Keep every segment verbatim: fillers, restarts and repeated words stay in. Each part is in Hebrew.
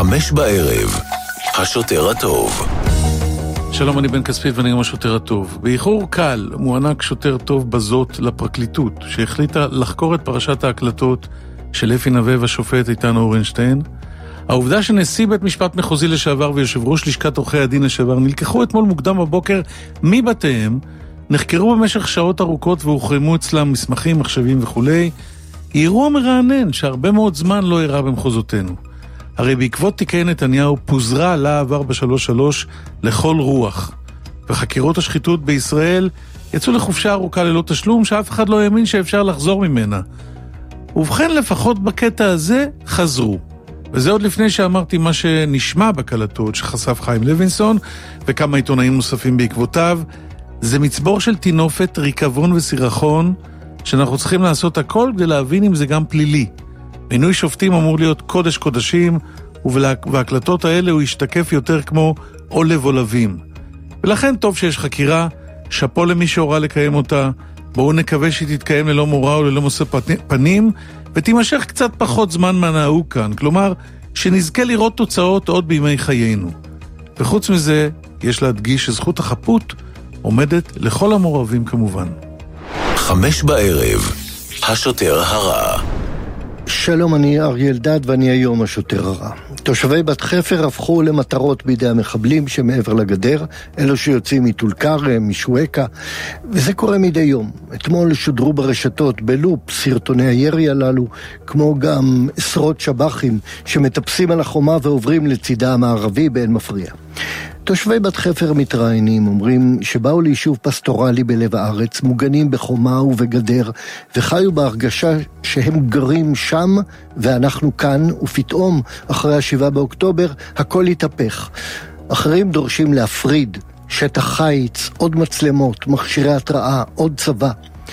חמש בערב, השוטר הטוב. שלום, אני בן כספית ואני גם השוטר הטוב. באיחור קל מוענק שוטר טוב בזאת לפרקליטות, שהחליטה לחקור את פרשת ההקלטות של אפי נווה והשופט איתן אורנשטיין. העובדה שנשיא בית משפט מחוזי לשעבר ויושב ראש לשכת עורכי הדין לשעבר נלקחו אתמול מוקדם בבוקר מבתיהם, נחקרו במשך שעות ארוכות והוחרמו אצלם מסמכים, מחשבים וכו'. היא אירוע מרענן שהרבה מאוד זמן לא אירע במחוזותינו. הרי בעקבות תיקי נתניהו פוזרה להב ארבע שלוש שלוש לכל רוח, וחקירות השחיתות בישראל יצאו לחופשה ארוכה ללא תשלום שאף אחד לא האמין שאפשר לחזור ממנה. ובכן, לפחות בקטע הזה חזרו. וזה עוד לפני שאמרתי מה שנשמע בקלטות שחשף חיים לוינסון וכמה עיתונאים נוספים בעקבותיו. זה מצבור של תינופת, ריקבון וסירחון שאנחנו צריכים לעשות הכל כדי להבין אם זה גם פלילי. מינוי שופטים אמור להיות קודש קודשים, ובהקלטות האלה הוא ישתקף יותר כמו עולב עולבים. ולכן טוב שיש חקירה, שפו למי שהורא לקיים אותה, בואו נקווה שהיא תתקיים ללא מורא או ללא מושא פנים, ותימשך קצת פחות זמן מהנהוג כאן, כלומר שנזכה לראות תוצאות עוד בימי חיינו. וחוץ מזה, יש להדגיש שזכות החפות עומדת לכל המעורבים כמובן. חמש בערב, השוטר הרע. שלום, אני אריה אלדד ואני היום השוטר הרע. תושבי בת חפר הפכו למטרות בידי המחבלים שמעבר לגדר, אלו שיוצאים מטול כרם, משועקה, וזה קורה מדי יום. אתמול שודרו ברשתות בלופ סרטוני הירי הללו, כמו גם עשרות שבחים שמטפסים על החומה ועוברים לצידה המערבי באין מפריע. תושבי בת חפר מתראיינים, אומרים שבאו ליישוב פסטורלי בלב הארץ, מוגנים בחומה ובגדר, וחיו בהרגשה שהם גרים שם ואנחנו כאן, ופתאום, אחרי השבעה באוקטובר, הכל התהפך. אחרים דורשים להפריד, שטח חיץ, עוד מצלמות, מכשירי התראה, עוד צבא.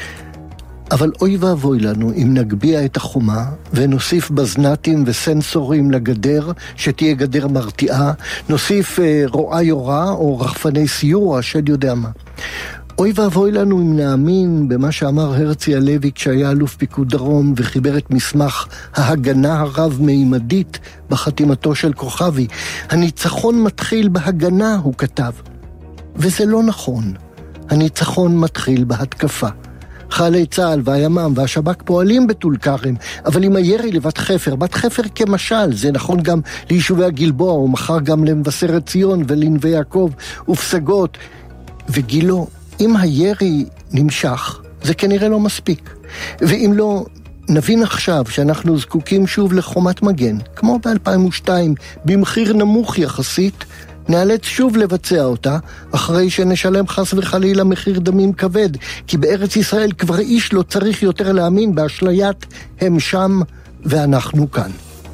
אבל אוי ואבוי לנו אם נגביע את החומה ונוסיף בזנתים וסנסורים לגדר, שתהיה גדר מרתיעה, נוסיף אה, רואה יורה או רחפני סיור, השד יודע מה. אוי ואבוי לנו אם נאמין במה שאמר הרצי הלוי כשהיה אלוף פיקוד דרום וחיבר את מסמך ההגנה הרב-מימדית בחתימתו של כוכבי. הניצחון מתחיל בהגנה, הוא כתב. וזה לא נכון. הניצחון מתחיל בהתקפה. חיילי צה"ל והימ"מ והשב"כ פועלים בטול כרם, אבל עם הירי לבת חפר, בת חפר כמשל, זה נכון גם ליישובי הגלבוע, ומחר גם למבשרת ציון ולנווה יעקב ופסגות. וגילו, אם הירי נמשך, זה כנראה לא מספיק. ואם לא, נבין עכשיו שאנחנו זקוקים שוב לחומת מגן, כמו ב-אלפיים ושתיים, במחיר נמוך יחסית, נאלץ שוב לבצע אותה, אחרי שנשלם חס וחלילה מחיר דמים כבד, כי בארץ ישראל כבר איש לא צריך יותר להאמין באשליית הם שם ואנחנו כאן.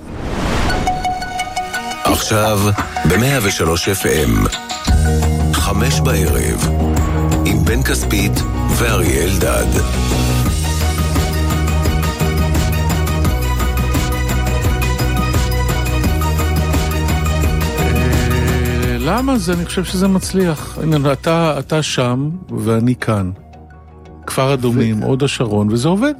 עכשיו ב-מאה ושלוש אף אם, חמש בערב, עם בן כספית ואריה אלדד. למה זה? אני חושב שזה מצליח. הנה, אתה, אתה שם ואני כאן. כפר אדומים, עוד השרון, וזה עובד.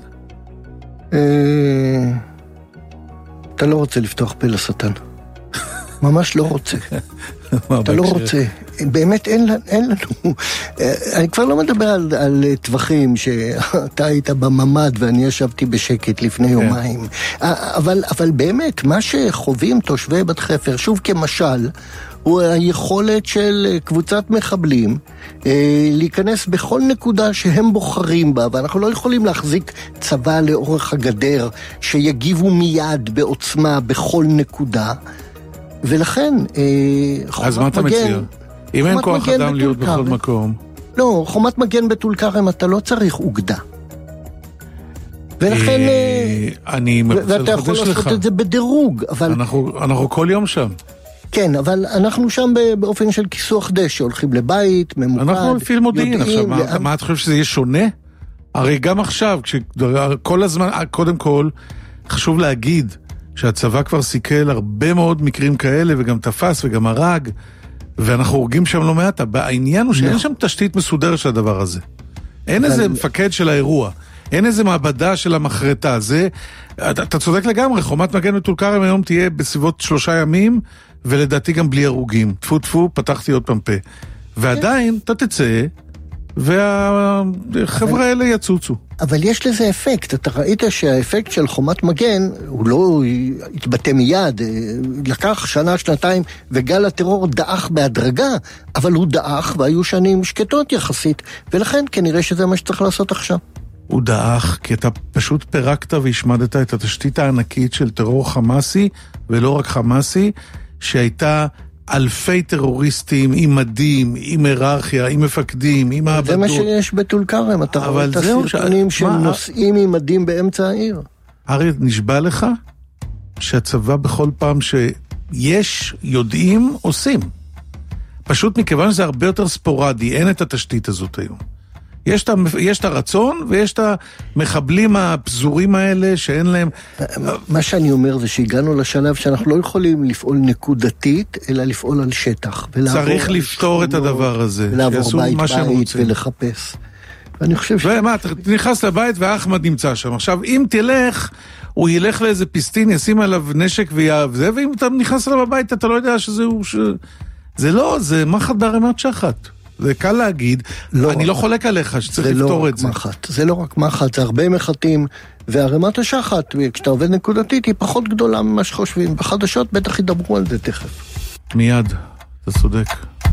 אתה לא רוצה לפתוח פה לשטן. ממש לא רוצה. אתה לא רוצה. באמת אין לנו. אני כבר לא מדבר על טווחים שאתה היית בממד ואני ישבתי בשקט לפני יומיים. אבל באמת, מה שחווים תושבי בת חפר, שוב כמשל, הוא היכולת של קבוצת מחבלים אה, להיכנס בכל נקודה שהם בוחרים בה, ואנחנו לא יכולים להחזיק צבא לאורך הגדר שיגיבו מיד בעוצמה בכל נקודה, ולכן אה, חומת מגן... אז מה אתה מציע? אם אין כוח אדם להיות בכל מקום? לא, חומת מגן בטול כרם אתה לא צריך אוגדה. ולכן... אני מנסה לחדש לך. ואתה יכול לעשות את זה בדירוג, אבל... אנחנו כל יום שם. כן, אבל אנחנו שם באופן של כיסוח דשא, הולכים לבית, ממוקד, אנחנו לפי מודיעין. עכשיו, מה, מה אתה חושב שזה יהיה שונה? הרי גם עכשיו, כל הזמן, קודם כל, חשוב להגיד שהצבא כבר סיכל הרבה מאוד מקרים כאלה, וגם תפס וגם הרג, ואנחנו הורגים שם לא מעט. העניין הוא שאין שם תשתית מסודרת של הדבר הזה. אין איזה מפקד של האירוע. אין איזה מעבדה של המחרטה. זה, אתה, אתה צודק לגמרי, חומת מגן בטול כרם היום תהיה בסביבות שלושה ימים, ולדעתי גם בלי הרוגים. טפו טפו, פתחתי עוד פעם פה. ועדיין, אתה תצא, והחבר'ה האלה יצוצו. אבל יש לזה אפקט. אתה ראית שהאפקט של חומת מגן, הוא לא התבטא מיד, לקח שנה, שנתיים, וגל הטרור דאח בהדרגה, אבל הוא דאח, והיו שנים שקטות יחסית, ולכן כנראה שזה מה שצריך לעשות עכשיו. הוא דאח, כי אתה פשוט פירקת והשמדת את התשתית הענקית של טרור חמאסי, ולא רק חמאסי, שהייתה אלפי טרוריסטים עם מדים, עם היררכיה, עם מפקדים, עם מעבדות. זה מה שיש בטול כרם, אתה רואה את הסרטונים ש... שהם נוסעים עם מדים באמצע העיר. ארי, נשבע לך שהצבא בכל פעם שיש, יודעים, עושים. פשוט מכיוון שזה הרבה יותר ספורדי, אין את התשתית הזאת היום. יש את, יש את הרצון ויש את המחבלים הפזורים האלה שאין להם... מה שאני אומר זה שהגענו לשלב שאנחנו לא יכולים לפעול נקודתית, אלא לפעול על שטח. צריך לפתור את הדבר הזה. ולעבור בית בית ולחפש. ואני חושב ש... ומה, אתה נכנס לבית ואחמד נמצא שם. עכשיו, אם תלך, הוא ילך לאיזה פיסטין, ישים עליו נשק וזה, ואם אתה נכנס אליו בבית, אתה לא יודע שזה הוא... ש... זה לא, זה מחט בערימת שחת. זה קל להגיד, לא, אני לא חולק עליך שצריך לפתור לא את זה. מחט. זה לא רק מחט, זה הרבה מחטים, והרמת השחת, כשאתה עובד נקודתית, היא פחות גדולה ממה שחושבים. בחדשות בטח ידברו על זה תכף. מיד, אתה צודק.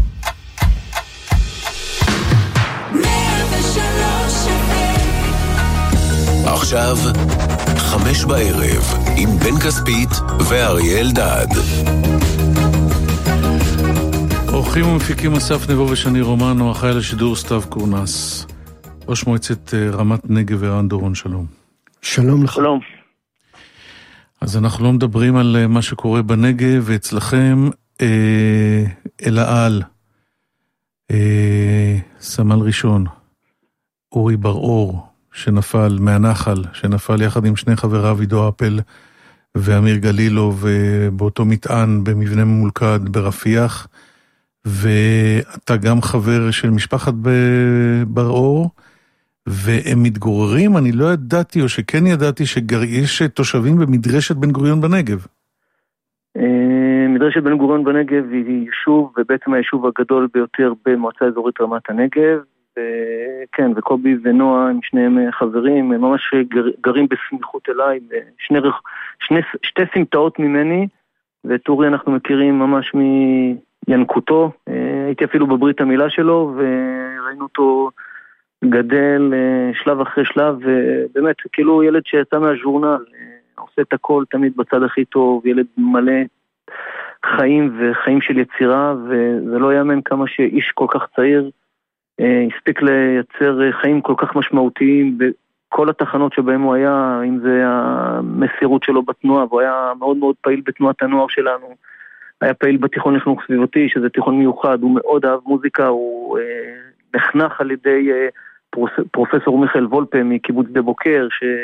עכשיו, חמש בערב, עם בן כספית ואריה אלדד. אורחים ומפיקים אסף נבו ושני רומנו, אחראי לשידור סתיו קורנס. ראש מועצת רמת נגב וערן דורון, שלום. שלום לך. שלום. אז אנחנו לא מדברים על מה שקורה בנגב, ואצלכם אה, אל העל, אה, סמל ראשון, אורי בר-אור, שנפל מהנחל, שנפל יחד עם שני חבריו, עידו אפל ואמיר גלילוב, באותו מטען במבנה ממולכד ברפיח, ואתה גם חבר של משפחת בר-אור, והם מתגוררים, אני לא ידעתי, או שכן ידעתי, שיש תושבים במדרשת בן גוריון בנגב. מדרשת בן גוריון בנגב היא יישוב, ובעצם היישוב הגדול ביותר במועצה אזורית רמת הנגב, כן, וקובי ונועה הם שניהם חברים, הם ממש גרים בסמיכות אליי, שני, שני, שתי סמטאות ממני, ואת אורי אנחנו מכירים ממש מינקותו, הייתי אפילו בברית המילה שלו, וראינו אותו גדל שלב אחרי שלב, ובאמת, כאילו ילד שיצא מהז'ורנל, עושה את הכל תמיד בצד הכי טוב, ילד מלא חיים וחיים של יצירה, וזה לא יאמן כמה שאיש כל כך צעיר, הספיק לייצר חיים כל כך משמעותיים בכל התחנות שבהם הוא היה, אם זה המסירות שלו בתנועה, והוא היה מאוד מאוד פעיל בתנועת הנוער שלנו, היה פעיל בתיכון לחינוך סביבתי, שזה תיכון מיוחד, הוא מאוד אהב מוזיקה, הוא אה, נחנך על ידי אה, פרוס, פרופסור מיכאל וולפה מקיבוץ דה בוקר,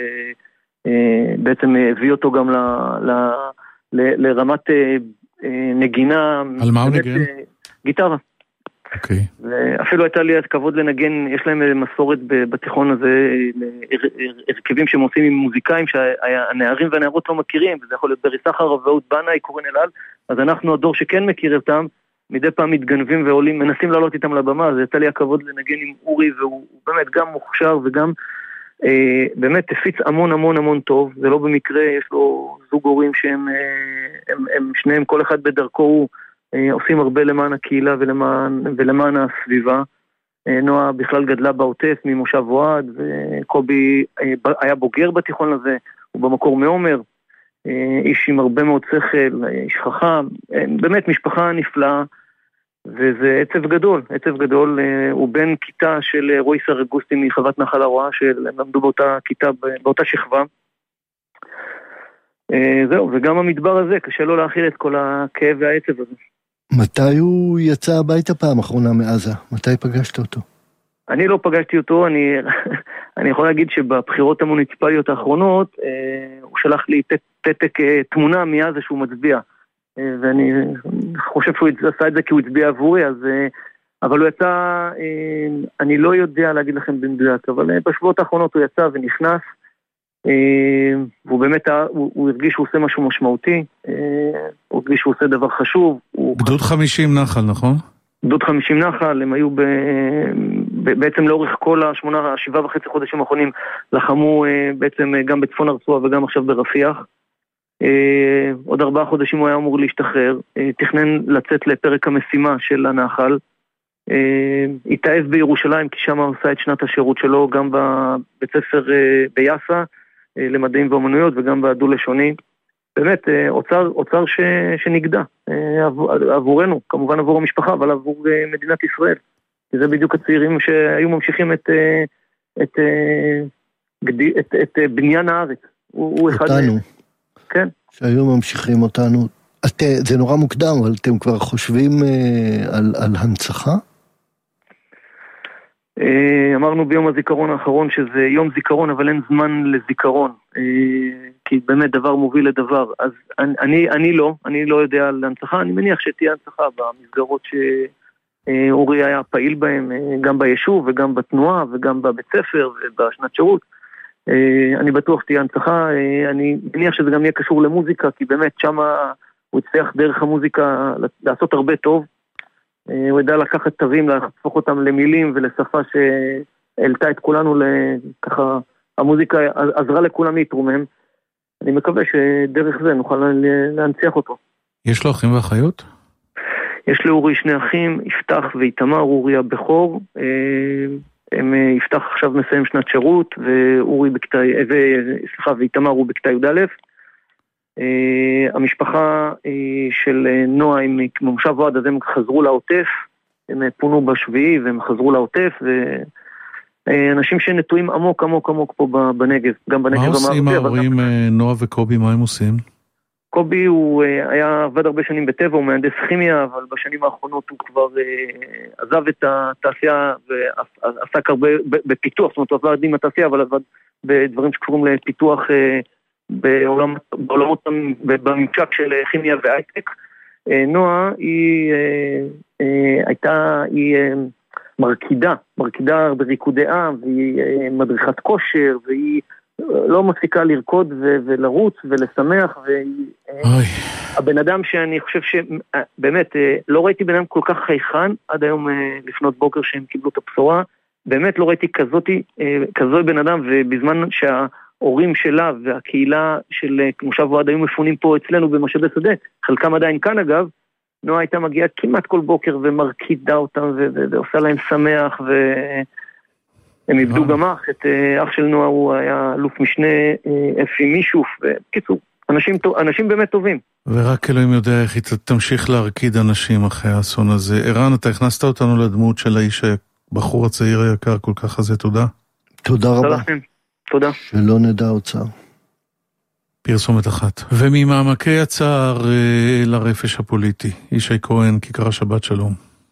שבעצם אה, הביא אותו גם ל, ל, ל, לרמת אה, אה, נגינה. על מה הוא נגן? אה, גיטרה. אוקיי. ואפילו הייתה לי הכבוד לנגן, יש להם מסורת בתיכון הזה, הרכבים שהם עושים עם מוזיקאים שהנערים והנערות לא מכירים, וזה יכול להיות ברי סחר ואהוד בנאי, קורן אלעל, אז אנחנו הדור שכן מכיר אותם, מדי פעם מתגנבים ועולים, מנסים לעלות איתם לבמה, אז הייתה לי הכבוד לנגן עם אורי, והוא באמת גם מוכשר וגם אה, באמת הפיץ המון המון המון טוב, זה לא במקרה, יש לו זוג הורים שהם אה, הם, הם שניהם, כל אחד בדרכו הוא, עושים הרבה למען הקהילה ולמען, ולמען הסביבה. נועה בכלל גדלה בעוטף ממושב אוהד, וקובי היה בוגר בתיכון הזה, הוא במקור מעומר, איש עם הרבה מאוד שכל, איש חכם, באמת משפחה נפלאה, וזה עצב גדול, עצב גדול, הוא בן כיתה של רועי סרגוסטי מחוות נחל הרואה, שהם למדו באותה כיתה, באותה שכבה, זהו, וגם המדבר הזה, קשה לו להכיל את כל הכאב והעצב הזה. מתי הוא יצא הביתה פעם אחרונה מעזה? מתי פגשת אותו? אני לא פגשתי אותו, אני, אני יכול להגיד שבבחירות המוניציפליות האחרונות, אה, הוא שלח לי פתק אה, תמונה מעזה שהוא מצביע, אה, ואני חושב שהוא עשה את זה כי הוא הצביע עבורי, אז אה, אבל הוא יצא, אני לא יודע להגיד לכם במדויק, אבל בשבועות האחרונות הוא יצא ונכנס, והוא באמת, הוא, הוא הרגיש שהוא עושה משהו משמעותי, הוא הרגיש שהוא עושה דבר חשוב. גדוד חמישים נחל, נכון? גדוד חמישים נחל, הם היו ב, ב, בעצם לאורך כל השמונה, השבעה וחצי חודשים האחרונים, לחמו בעצם גם בצפון הרצועה וגם עכשיו ברפיח. עוד ארבעה חודשים הוא היה אמור להשתחרר, תכנן לצאת לפרק המשימה של הנחל, התאהב בירושלים כי שם הוא עושה את שנת השירות שלו, גם בבית ספר ביאסה למדעים ואומנויות וגם בדו לשוני. באמת אוצר, אוצר ש, שנגדע עבורנו, כמובן עבור המשפחה, אבל עבור מדינת ישראל. זה בדיוק הצעירים שהיו ממשיכים את, את, את, את, את בניין הארץ. הוא, הוא אחד אותנו. כן. שהיו ממשיכים אותנו. את, זה נורא מוקדם, אבל אתם כבר חושבים על, על הנצחה? אמרנו ביום הזיכרון האחרון שזה יום זיכרון, אבל אין זמן לזיכרון, כי באמת דבר מוביל לדבר. אז אני, אני לא, אני לא יודע על הנצחה, אני מניח שתהיה הנצחה במסגרות שאורי היה פעיל בהם, גם ביישוב וגם בתנועה וגם בבית ספר ובשנת שירות. אני בטוח תהיה הנצחה, אני מניח שזה גם יהיה קשור למוזיקה, כי באמת שמה הוא הצליח דרך המוזיקה לעשות הרבה טוב. הוא ידע לקחת תווים, להפוך אותם למילים ולשפה שהעלתה את כולנו לככה, המוזיקה עזרה לכולם להתרומם. אני מקווה שדרך זה נוכל להנציח אותו. יש לו אחים ואחיות? יש לאורי שני אחים, יפתח ואיתמר, אורי הבכור. הם יפתח עכשיו מסיים שנת שירות, ואורי בכתה, סליחה, ואיתמר הוא בכתה י' א'. Uh, המשפחה uh, של uh, נועה עם ממושב ועד, אז הם חזרו לעוטף, הם uh, פונו בשביעי והם חזרו לעוטף, ואנשים uh, שנטועים עמוק עמוק עמוק פה בנגב, גם בנגב המערבי. מה עושים ההורים גם... נועה וקובי, מה הם עושים? קובי הוא uh, היה עבד הרבה שנים בטבע, הוא מהנדס כימיה, אבל בשנים האחרונות הוא כבר uh, עזב את התעשייה ועסק הרבה בפיתוח, זאת אומרת הוא עבד עם התעשייה, אבל עבד בדברים שקוראים לפיתוח uh, בעולם, בעולמות, בממשק של כימיה והייטק. נועה היא הייתה, היא מרקידה, מרקידה בריקודי עם, והיא מדריכת כושר, והיא לא מפסיקה לרקוד ולרוץ ולשמח, והיא הבן אדם שאני חושב שבאמת לא ראיתי בן אדם כל כך חייכן עד היום לפנות בוקר שהם קיבלו את הבשורה, באמת לא ראיתי כזאתי, כזוי בן אדם, ובזמן שה הורים שלה והקהילה של מושב ועד היו מפונים פה אצלנו במשאבי שדה, חלקם עדיין כאן אגב, נועה הייתה מגיעה כמעט כל בוקר ומרקידה אותם ועושה להם שמח, והם איבדו גם אח, את אח של נועה הוא היה אלוף משנה אפי מישוף, וקיצור, אנשים, אנשים באמת טובים. ורק אלוהים יודע איך היא תמשיך להרקיד אנשים אחרי האסון הזה. ערן, אתה הכנסת אותנו לדמות של האיש הבחור הצעיר היקר כל כך הזה, תודה. תודה רבה. תודה. שלא נדע אוצר. פרסומת אחת. וממעמקי הצער לרפש הפוליטי. ישי כהן, כיכר השבת, שלום.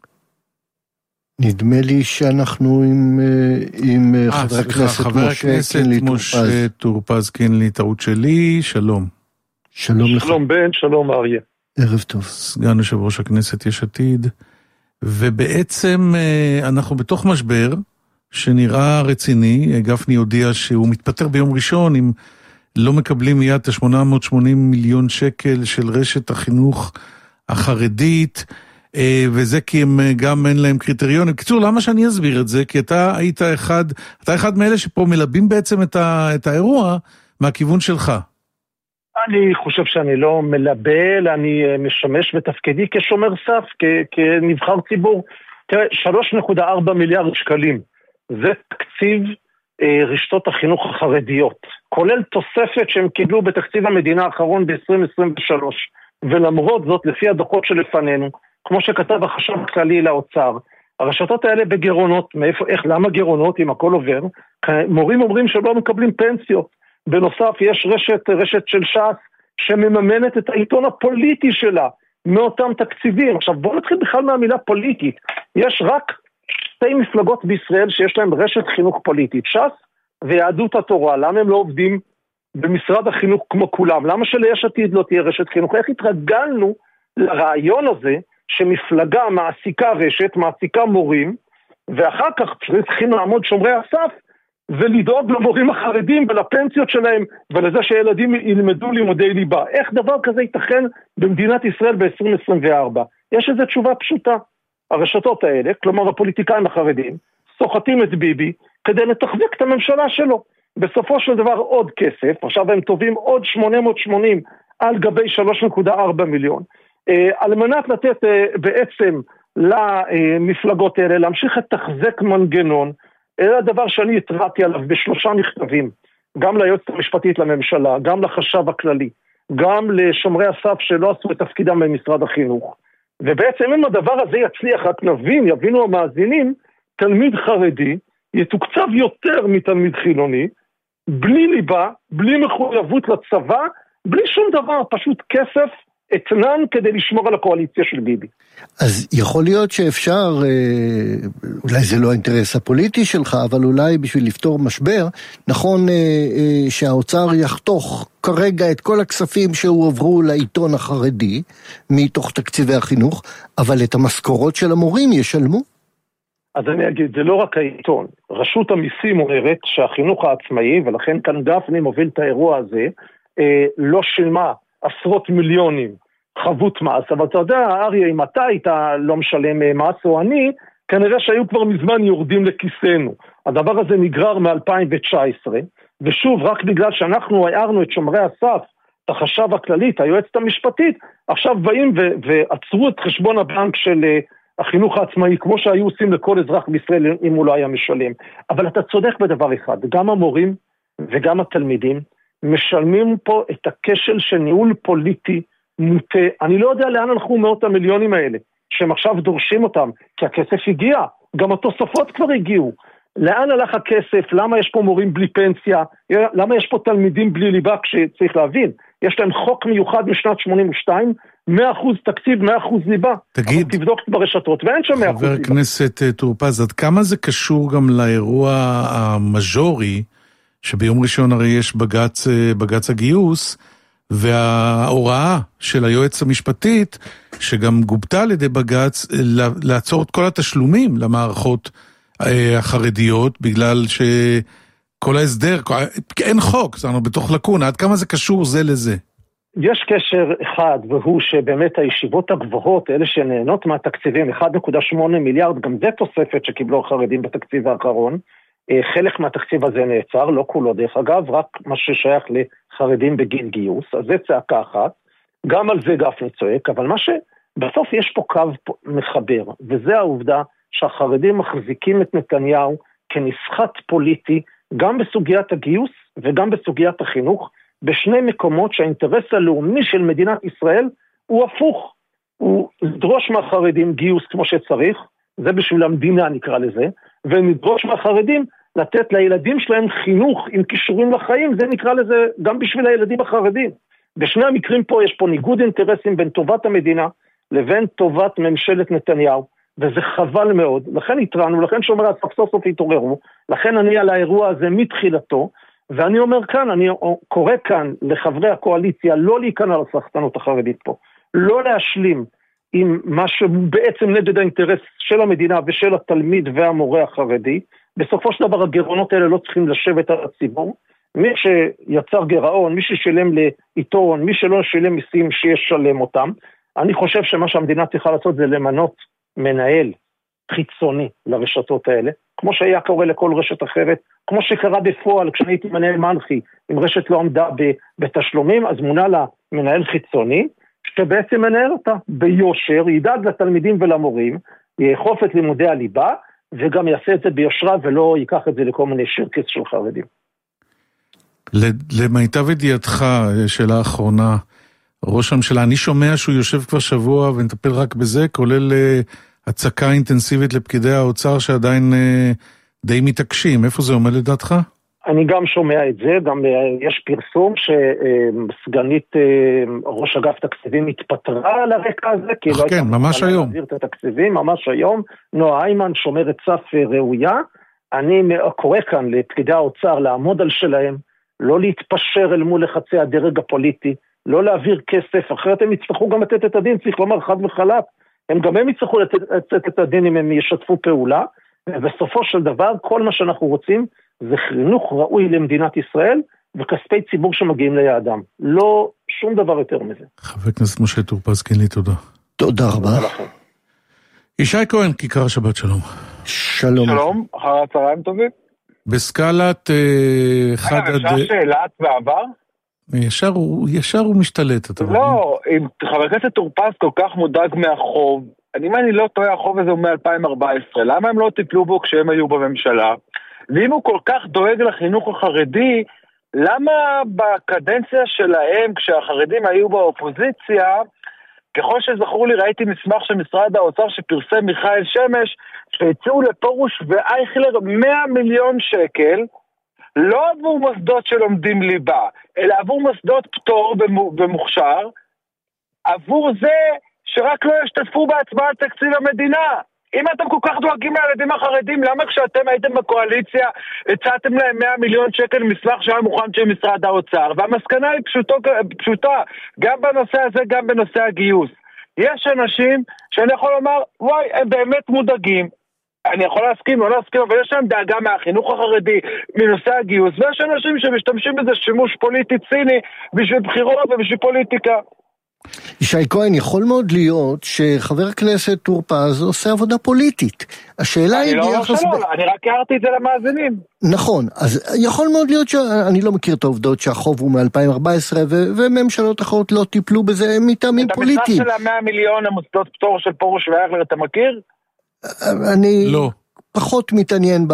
נדמה לי שאנחנו עם, עם 아, חבר הכנסת חבר הכנסת משה טורפז קינלי, טעות שלי, שלום. שלום לך. שלום בן, שלום אריה. ערב טוב. סגן יושב ראש הכנסת יש עתיד, ובעצם אנחנו בתוך משבר, שנראה רציני. גפני הודיע שהוא מתפטר ביום ראשון אם לא מקבלים מיד את ה-שמונה מאות ושמונים מיליון שקל של רשת החינוך החרדית, וזה כי הם גם אין להם קריטריונים. בקיצור, למה שאני אסביר את זה? כי אתה היית אחד, אתה אחד מאלה שפה מלבים בעצם את, ה, את האירוע מהכיוון שלך. אני חושב שאני לא מלבל, אני משמש בתפקידי כשומר סף, כ- כנבחר ציבור. תראה, שלוש נקודה ארבע מיליארד שקלים. זה תקציב אה, רשתות החינוך החרדיות, כולל תוספת שהם קיבלו בתקציב המדינה האחרון ב-עשרים עשרים ושלוש, ולמרות זאת, לפי הדוחות שלפנינו, כמו שכתב החשב הכללי לאוצר, הרשתות האלה בגירעונות. מאיפה, איך, למה גירעונות אם הכל עובר? מורים אומרים שלא מקבלים פנסיות. בנוסף, יש רשת, רשת של ש"ס שמממנת את העיתון הפוליטי שלה מאותם תקציבים. עכשיו, בואו נתחיל בכלל מהמילה פוליטית. יש רק שתי מפלגות בישראל שיש להם רשת חינוך פוליטית, ש"ס ויהדות התורה. למה הם לא עובדים במשרד החינוך כמו כולם? למה שליש עתיד לא תהיה רשת חינוך? איך התרגלנו לרעיון הזה שמפלגה מעסיקה רשת, מעסיקה מורים, ואחר כך צריכים לעמוד שומרי הסף, ולדאוג למורים החרדים ולפנסיות שלהם, ולזה שהילדים ילמדו לימודי ליבה. איך דבר כזה ייתכן במדינת ישראל ב-עשרים עשרים וארבע? יש איזו תשובה פשוטה. הרשתות האלה, כלומר הפוליטיקאים החרדים, סוחטים את ביבי כדי לתחזק את הממשלה שלו. בסופו של דבר עוד כסף, עכשיו הם טובים עוד שמונה מאות ושמונים על גבי שלוש נקודה ארבע מיליון. על מנת לתת בעצם למפלגות האלה להמשיך לתחזק מנגנון, זה הדבר שאני התרעתי עליו בשלושה מכתבים, גם ליועצת המשפטית לממשלה, גם לחשב הכללי, גם לשומרי הסף שלא עשו את תפקידם במשרד החינוך. ובעצם אם הדבר הזה יצליח, רק נבין, יבינו המאזינים, תלמיד חרדי יתוקצב יותר מתלמיד חילוני, בלי ליבה, בלי מחויבות לצבא, בלי שום דבר, פשוט כסף, אתנן כדי לשמור על הקואליציה של ביבי. אז יכול להיות שאפשר, אולי זה לא האינטרס הפוליטי שלך, אבל אולי בשביל לפתור משבר, נכון שהאוצר יחתוך כרגע את כל הכספים שהועברו לעיתון החרדי, מתוך תקציבי החינוך, אבל את המשכורות של המורים ישלמו? אז אני אגיד, זה לא רק העיתון. רשות המיסים אומרת שהחינוך העצמאי, ולכן כאן גפני מוביל את האירוע הזה, לא שילמה עשרות מיליונים חבות מס, אבל אתה יודע, אריה, אם אתה היית לא משלם מס או אני, כנראה שהיו כבר מזמן יורדים לכיסנו. הדבר הזה נגרר מ-אלפיים תשע עשרה, ושוב, רק בגלל שאנחנו הערנו את שומרי הסף, את החשב הכללית, היועצת המשפטית, עכשיו באים ו- ועצרו את חשבון הבנק של uh, החינוך העצמאי, כמו שהיו עושים לכל אזרח בישראל אם הוא לא היה משלם. אבל אתה צודק בדבר אחד, גם המורים וגם התלמידים, משלמים פה את הכשל של ניהול פוליטי מוטה. אני לא יודע לאן הלכו מאות המיליונים האלה, שהם עכשיו דורשים אותם, כי הכסף הגיע, גם התוספות כבר הגיעו. לאן הלך הכסף? למה יש פה מורים בלי פנסיה? למה יש פה תלמידים בלי ליבה? כשצריך להבין, יש להם חוק מיוחד משנת שמונים ושתיים, מאה אחוז תקציב, מאה אחוז ליבה. תגיד, תבדוק ברשתות, ואין שם מאה אחוז ליבה. חבר כנסת טורפז, עד כמה זה קשור גם לאירוע המז'ורי, שביום ראשון הרי יש בגץ, בגץ הגיוס, וההוראה של היועץ המשפטית, שגם גובתה על ידי בגץ, לעצור את כל התשלומים למערכות החרדיות, בגלל שכל ההסדר, אין חוק, זאת אומרת, בתוך לקונה, עד כמה זה קשור זה לזה? יש קשר אחד, והוא שבאמת הישיבות הגבוהות, אלה שנהנות מהתקציבים, אחד נקודה שמונה מיליארד, גם זה תוספת שקיבלו החרדים בתקציב האחרון, חלק מהתקציב הזה נעצר, לא כולו דרך אגב, רק מה ששייך לחרדים בגיל גיוס, אז זה צעקה אחת, גם על זה גפני צועק, אבל מה שבסוף יש פה קו מחבר, וזה העובדה שהחרדים מחזיקים את נתניהו כנסחת פוליטי, גם בסוגיית הגיוס וגם בסוגיית החינוך, בשני מקומות שהאינטרס הלאומי של מדינת ישראל הוא הפוך, הוא לדרוש מהחרדים גיוס כמו שצריך, זה בשביל המדינה נקרא לזה, ונדרוש מהחרדים לתת לילדים שלהם חינוך עם קישורים לחיים, זה נקרא לזה גם בשביל הילדים החרדים. בשני המקרים פה יש פה ניגוד אינטרסים בין טובת המדינה לבין טובת ממשלת נתניהו, וזה חבל מאוד, לכן התרענו, לכן שומרי הסף סוף סוף התעוררו, לכן אני על האירוע הזה מתחילתו, ואני אומר כאן, אני קורא כאן לחברי הקואליציה לא להיכנע לסחטנות החרדית פה, לא להשלים עם מה שבעצם נגד האינטרס של המדינה ושל התלמיד והמורה החרדי. בסופו של דבר הגירעונות האלה לא צריכים לשבת על הציבור, מי שיצר גירעון, מי ששילם לעיתון, מי שלא שילם מיסים שישלם אותם. אני חושב שמה שהמדינה צריכה לעשות זה למנות מנהל חיצוני לרשתות האלה, כמו שהיה קורה לכל רשת אחרת, כמו שקרה בפועל כשהייתי מנהל מנחי, אם רשת לא עמדה בתשלומים, אז מונה לה מנהל חיצוני, שבעצם מנהל אותה ביושר, ידאג לתלמידים ולמורים, יאכוף את לימודי הליבה, וגם יעשה את זה ביושרה, ולא ייקח את זה לכל מיני שירקס של חרדים. למיטב ידיעתך, שאלה האחרונה, ראש הממשלה, אני שומע שהוא יושב כבר שבוע ונטפל רק בזה, כולל הצקה אינטנסיבית לפקידי האוצר שעדיין די מתעקשים. איפה זה עומד לדעתך? אני גם שומע את זה, גם יש פרסום שסגנית ראש אגף תקציבים התפטרה על הרקע הזה, כי לא כן, ממש היום. להעביר את התקציבים, ממש היום. נועה איימן שומרת סף ראויה. אני קורא כאן לפקידי האוצר לעמוד על שלהם, לא להתפשר אל מול לחצי הדרג הפוליטי, לא להעביר כסף, אחרת הם יצטרכו גם לתת את הדין, צריך לומר חד וחלק. הם גם הם יצטרכו לצאת את הדין אם הם ישתפו פעולה, ובסופו של דבר כל מה שאנחנו רוצים זה חינוך ראוי למדינת ישראל, וכספי ציבור שמגיעים ליעדם. לא שום דבר יותר מזה. חבר הכנסת משה טור פז, כן לי תודה. תודה רבה. ישי כהן, כיכר השבת, שלום. שלום. שלום, אחר הצהריים טובים. בסקלת אחד עד... אפשר שאלת בעבר? ישר הוא, ישר הוא משתלט, אתה מבין? לא, אם חבר הכנסת טור פז כל כך מודאג מהחוב, אני מה אני לא טועה, החוב הזה הוא מ-אלפיים וארבע עשרה, למה הם לא טיפלו בו כשהם היו בממשלה? ואם הוא כל כך דואג לחינוך החרדי, למה בקדנציה שלהם, כשהחרדים היו באופוזיציה, ככל שזכור לי, ראיתי מסמך של משרד האוצר שפרסם מיכאל שמש, שהציעו לפורוש ואייכלר מאה מיליון שקל, לא עבור מוסדות שלומדים ליבה, אלא עבור מוסדות פטור במוכשר, עבור זה שרק לא ישתתפו בהצבעת תקציב המדינה. אם אתם כל כך דואגים לילדים החרדים, למה כשאתם הייתם בקואליציה הצעתם להם מאה מיליון שקל מסמך שהיה מוכן של משרד האוצר? והמסקנה היא פשוטו, פשוטה, גם בנושא הזה, גם בנושא הגיוס. יש אנשים שאני יכול לומר, וואי, הם באמת מודאגים, אני יכול להסכים או לא להסכים, אבל יש להם דאגה מהחינוך החרדי, מנושא הגיוס, ויש אנשים שמשתמשים בזה שימוש פוליטי ציני, בשביל בחירות ובשביל פוליטיקה. ישי כהן, יכול מאוד להיות שחבר הכנסת טור פז עושה עבודה פוליטית. השאלה היא... אני לא אומר שלא, אני רק הערתי את זה למאזינים. נכון, אז יכול מאוד להיות שאני לא מכיר את העובדות שהחוב הוא מ-אלפיים וארבע עשרה וממשלות אחרות לא טיפלו בזה מטעמים פוליטיים. את המסך של המאה מיליון המוסדות פטור של פורוש ואייכלר, אתה מכיר? אני... לא. פחות מתעניין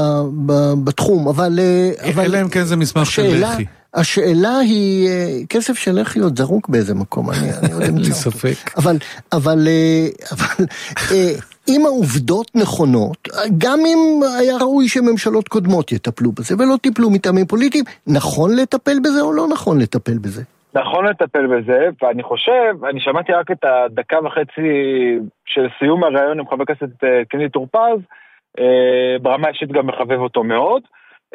בתחום, אבל... אלא אם כן זה מסמך של לחי. השאלה היא, כסף של איך להיות זרוק באיזה מקום, אני עוד אמצא אותו. ספק. אבל, אבל, אבל, אם העובדות נכונות, גם אם היה ראוי שממשלות קודמות יטפלו בזה, ולא טיפלו מטעמים פוליטיים, נכון לטפל בזה או לא נכון לטפל בזה? נכון לטפל בזה, ואני חושב, אני שמעתי רק את הדקה וחצי של סיום הרעיון עם חבר הכנסת קינלי טור פז, ברמה אישית גם מחבב אותו מאוד,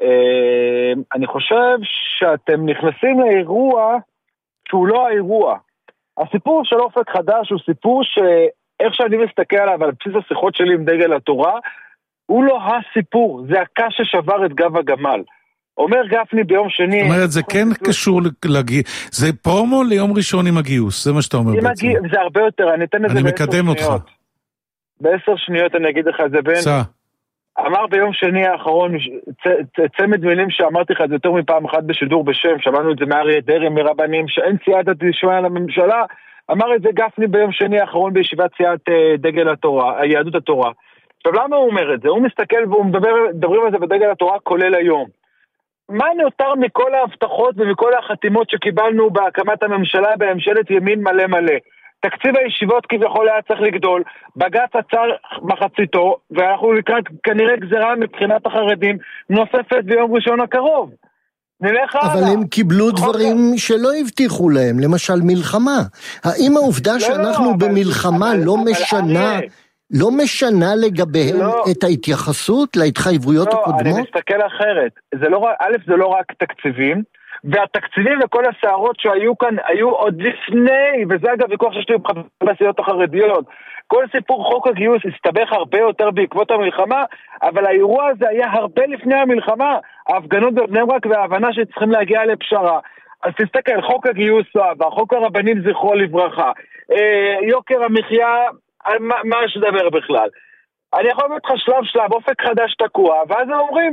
אני חושב שאתם נכנסים לאירוע שהוא לא האירוע. הסיפור של אופק חדש הוא סיפור שאיך שאני מסתכל עליו על בסיס השיחות שלי עם דגל התורה, הוא לא הסיפור, זה הקש ששבר את גב הגמל. אומר גפני ביום שני... זאת אומרת, זה כן קשור לגיוס, זה פרומו ליום ראשון עם הגיוס, זה מה שאתה אומר בעצם. זה הרבה יותר, אני אתן את זה בעשר שניות. אני מקדם אותך. בעשר שניות אני אגיד לך את זה בין... סע. אמר ביום שני האחרון, צמד מילים שאמרתי לך את זה יותר מפעם אחת בשידור בשם, שמענו את זה מאריה דרעי מרבנים, שאין סייעתא דשמיא לממשלה, אמר את זה גפני ביום שני האחרון בישיבת סיעת דגל התורה, יהדות התורה. עכשיו למה הוא אומר את זה? הוא מסתכל והוא מדבר, מדברים על זה בדגל התורה כולל היום. מה נותר מכל ההבטחות ומכל החתימות שקיבלנו בהקמת הממשלה בממשלת ימין מלא מלא? תקציב הישיבות כביכול היה צריך לגדול, בג"ץ עצר מחציתו, ואנחנו לקראת כנראה גזרה מבחינת החרדים נוספת ביום ראשון הקרוב. נלך הלאה. אבל הם קיבלו דברים שלא הבטיחו להם, למשל מלחמה. האם העובדה שאנחנו במלחמה לא משנה, לא משנה לגביהם את ההתייחסות להתחייבויות הקודמות? לא, אני מסתכל אחרת. א', זה לא רק תקציבים, והתקציבים וכל הסערות שהיו כאן היו עוד לפני, וזה אגב ויכוח שיש לי בסיעות החרדיות. כל סיפור חוק הגיוס הסתבך הרבה יותר בעקבות המלחמה, אבל האירוע הזה היה הרבה לפני המלחמה. ההפגנות בבני ברק וההבנה שצריכים להגיע לפשרה. אז תסתכל, חוק הגיוס לא עבר, חוק הרבנים זכרו לברכה, אה, יוקר המחיה, מה, מה יש לדבר בכלל? אני יכול לומר לך שלב שלב, אופק חדש תקוע, ואז הם אומרים,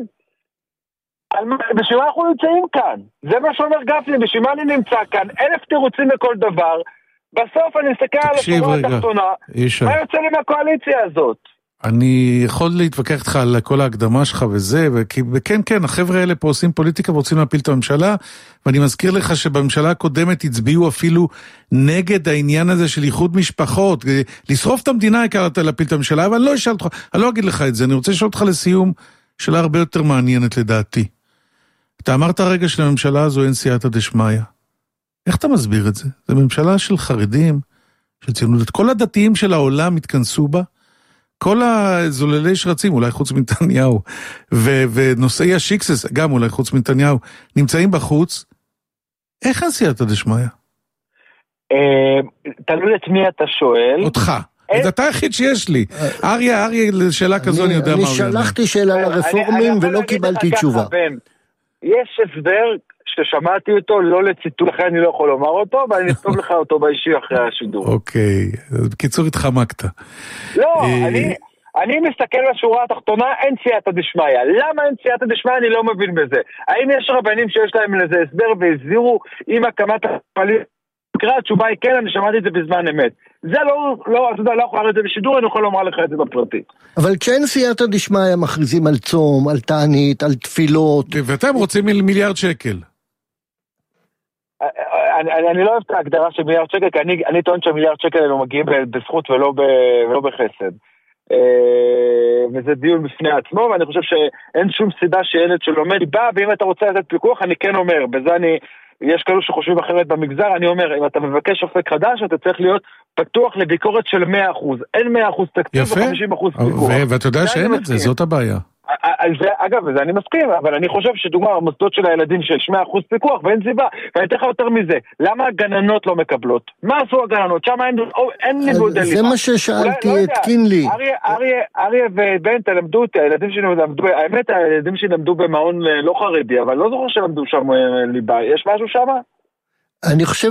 בשביל מה אנחנו נמצאים כאן? זה מה שאומר גפני, בשביל מה אני נמצא כאן? אלף תירוצים לכל דבר, בסוף אני אסתכל על השורה התחתונה, מה יוצא לי מהקואליציה הזאת? אני יכול להתווכח איתך על כל ההקדמה שלך וזה, וכן, כן, החבר'ה האלה פה עושים פוליטיקה ורוצים להפיל את הממשלה, ואני מזכיר לך שבממשלה הקודמת הצביעו אפילו נגד העניין הזה של איחוד משפחות, לשרוף את המדינה העיקר להפיל את הממשלה, אבל אני לא אשאל אותך, אני לא אגיד לך את זה, אני רוצה לשאול אותך לסיום, שאלה הרבה יותר מעניינת לדעתי. אתה אמרת הרגע שלממשלה הזו אין סייעתא דשמיא. איך אתה מסביר את זה? זו ממשלה של חרדים, של ציונות, את כל הדתיים של העולם התכנסו בה, כל הזוללי שרצים, אולי חוץ מנתניהו, ו- ונושאי השיקסס, גם אולי חוץ מנתניהו, נמצאים בחוץ. איך אין סייעתא דשמיא? תלוי את מי אתה שואל. אותך. אתה היחיד שיש לי. אריה, אריה, לשאלה כזו אני יודע מה. אני שלחתי שאלה לרפורמים ולא קיבלתי תשובה. יש הסבר ששמעתי אותו, לא לציטוט, לכן אני לא יכול לומר אותו, אבל אני אכתוב לך אותו באישי אחרי השידור. אוקיי, בקיצור התחמקת. לא, אני... אני מסתכל לשורה התחתונה, אין סייעתא דשמיא. למה אין סייעתא דשמיא? אני לא מבין בזה. האם יש רבנים שיש להם לזה הסבר והסבירו עם הקמת הפעלים? בקרא התשובה היא כן, אני שמעתי את זה בזמן אמת. זה לא, לא, אתה יודע, לא יכול לומר את זה בשידור, אני יכול לומר לך את זה בפרטי. אבל כשאין סייעתא דשמיא מכריזים על צום, על תענית, על תפילות. ואתם רוצים מיליארד שקל. אני, אני לא אוהב את ההגדרה של מיליארד שקל, כי אני, אני טוען שהמיליארד שקל הם מגיעים בזכות ולא, ב, ולא בחסד. וזה דיון בפני עצמו, ואני חושב שאין שום סיבה שילד שלומד בא, ואם אתה רוצה לתת פיקוח, אני כן אומר, בזה אני, יש כאלו שחושבים אחרת במגזר, אני אומר, אם אתה מבקש אופק חדש, אתה צריך להיות פתוח לביקורת של מאה אחוז, אין מאה אחוז תקציב ו-חמישים אחוז פיקוח. ואתה יודע שאין את זה, זאת הבעיה. אגב, וזה אני מסכים, אבל אני חושב שדוגמה, המוסדות של הילדים של מאה אחוז פיקוח, ואין סיבה, ואני אתן לך יותר מזה, למה הגננות לא מקבלות? מה עשו הגננות? שם אין ניגוד אלימה. זה מה ששאלתי את קינלי. אריה ובן, תלמדו אותי, הילדים שלמדו, האמת, הילדים שלמדו במעון לא חרדי, אבל לא זוכר שלמדו שם ליבה, יש משהו שם? אני חושב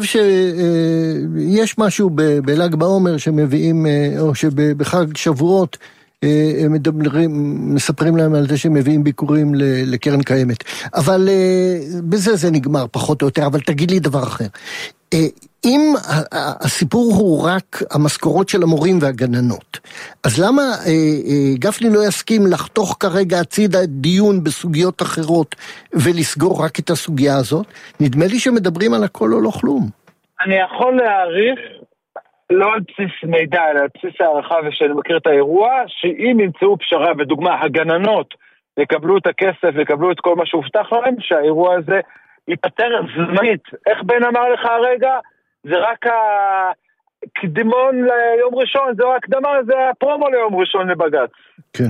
שיש משהו בל"ג בעומר שמביאים, או שבחג שבועות, מדברים, מספרים להם על זה שהם מביאים ביקורים לקרן קיימת. אבל בזה זה נגמר פחות או יותר, אבל תגיד לי דבר אחר. אם הסיפור הוא רק המשכורות של המורים והגננות, אז למה גפני לא יסכים לחתוך כרגע הצידה דיון בסוגיות אחרות ולסגור רק את הסוגיה הזאת? נדמה לי שמדברים על הכל או לא כלום. אני יכול להעריך לא על בסיס מידע, אלא על בסיס הערכה ושאני מכיר את האירוע, שאם ימצאו פשרה, ודוגמה, הגננות יקבלו את הכסף, יקבלו את כל מה שהובטח להם, שהאירוע הזה ייפטר זמנית. איך בן אמר לך הרגע? זה רק הקדימון ליום ראשון, זה הקדמה, זה הפרומו ליום ראשון לבג"ץ. כן.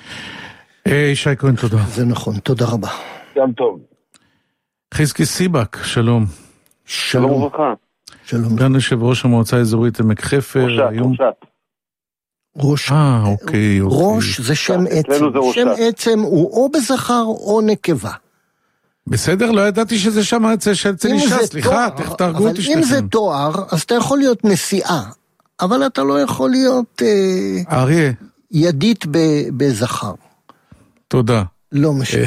שי כהן, תודה. זה נכון, תודה רבה. גם טוב. חזקי סיבק, שלום. שלום וברכה. שלום. כאן יושב ראש המועצה האזורית עמק חפר. ראשת, היום... ראשת. ראש. אה, אוקיי, אוקיי. ראש זה שם עצם. שם עצם הוא או בזכר או נקבה. בסדר, לא ידעתי שזה שם אצל אישה, סליחה, תחתרגו אותי שניכם. אבל אם זה תואר, אז אתה יכול להיות נשיאה, אבל אתה לא יכול להיות אריה. ידית בזכר. תודה. לא משנה.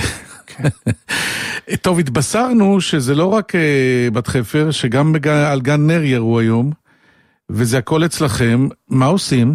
טוב, התבשרנו שזה לא רק בת חפר, שגם על גן נר ירו היום, וזה הכל אצלכם. מה עושים?